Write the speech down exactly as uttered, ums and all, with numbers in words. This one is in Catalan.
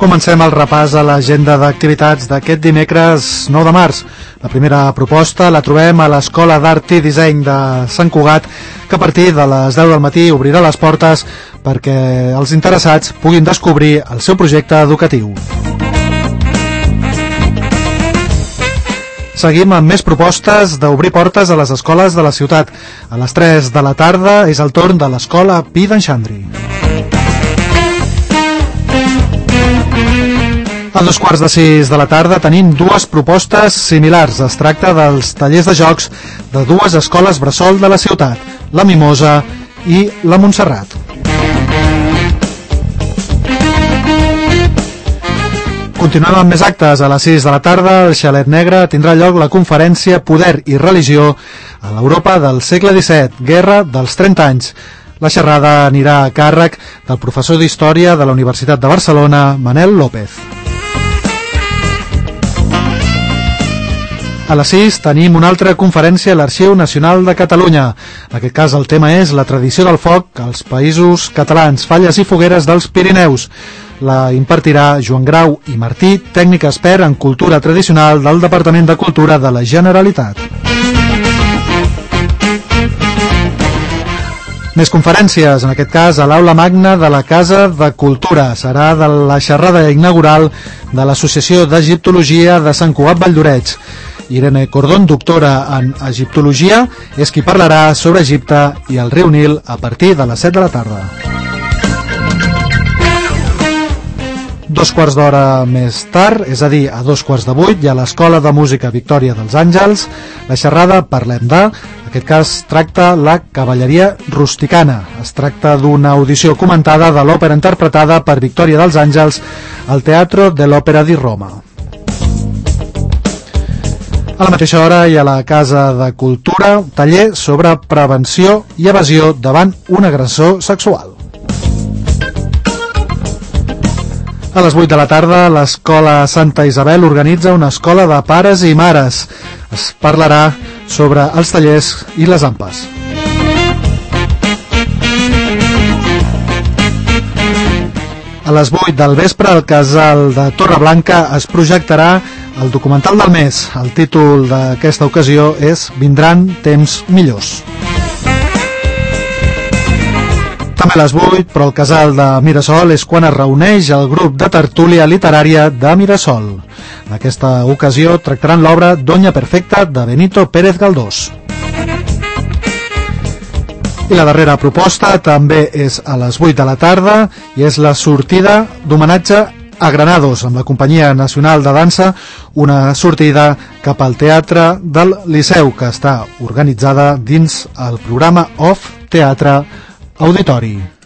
Comencem el repàs a l'agenda d'activitats d'aquest dimecres nou de març. La primera proposta la trobem a l'Escola d'Art i Disseny de Sant Cugat, que a partir de les deu del matí obrirà les portes perquè els interessats puguin descobrir el seu projecte educatiu. Seguim amb més propostes d'obrir portes a les escoles de la ciutat. A les tres de la tarda és el torn de l'Escola Pi d'en Xandri. A dos quarts de sis de la tarda tenim dues propostes similars. Es tracta dels tallers de jocs de dues escoles bressol de la ciutat, la Mimosa i la Montserrat. Continuem amb més actes. A les sis de la tarda, al Xalet Negre, tindrà lloc la conferència Poder i Religió a l'Europa del segle disset, Guerra dels trenta anys. La xerrada anirà a càrrec del professor d'Història de la Universitat de Barcelona, Manel López. A les sis tenim una altra conferència a l'Arxiu Nacional de Catalunya. En aquest cas el tema és la tradició del foc als països catalans, falles i fogueres dels Pirineus. La impartirà Joan Grau i Martí, tècnic expert en cultura tradicional del Departament de Cultura de la Generalitat. Més conferències, en aquest cas a l'Aula Magna de la Casa de Cultura. Serà de la xerrada inaugural de l'Associació d'Egiptologia de Sant Cugat Valldoreix. Irene Cordón, doctora en egiptologia, és qui parlarà sobre Egipte i el riu Nil a partir de les set de la tarda. Dos quarts d'hora més tard, és a dir, a dos quarts de vuit, hi ha l'Escola de Música Victòria dels Àngels. La xerrada Parlem de, en aquest cas tracta la cavalleria rusticana. Es tracta d'una audició comentada de l'òpera interpretada per Victòria dels Àngels al Teatro de l'Òpera di Roma. A la mateixa hora hi ha la Casa de Cultura, taller sobre prevenció i evasió davant un agressor sexual. A les vuit de la tarda, l'Escola Santa Isabel organitza una escola de pares i mares. Es parlarà sobre els tallers i les ampes. A les vuit del vespre, al Casal de Torreblanca es projectarà el documental del mes. El títol d'aquesta ocasió és Vindran temps millors. També a les vuit, però al Casal de Mirasol és quan es reuneix el grup de tertúlia literària de Mirasol. En aquesta ocasió tractaran l'obra Doña Perfecta de Benito Pérez Galdós. I la darrera proposta també és a les vuit de la tarda i és la sortida d'homenatge a Granados, amb la Companyia Nacional de Dansa, una sortida cap al Teatre del Liceu, que està organitzada dins el programa Off Teatre Auditori.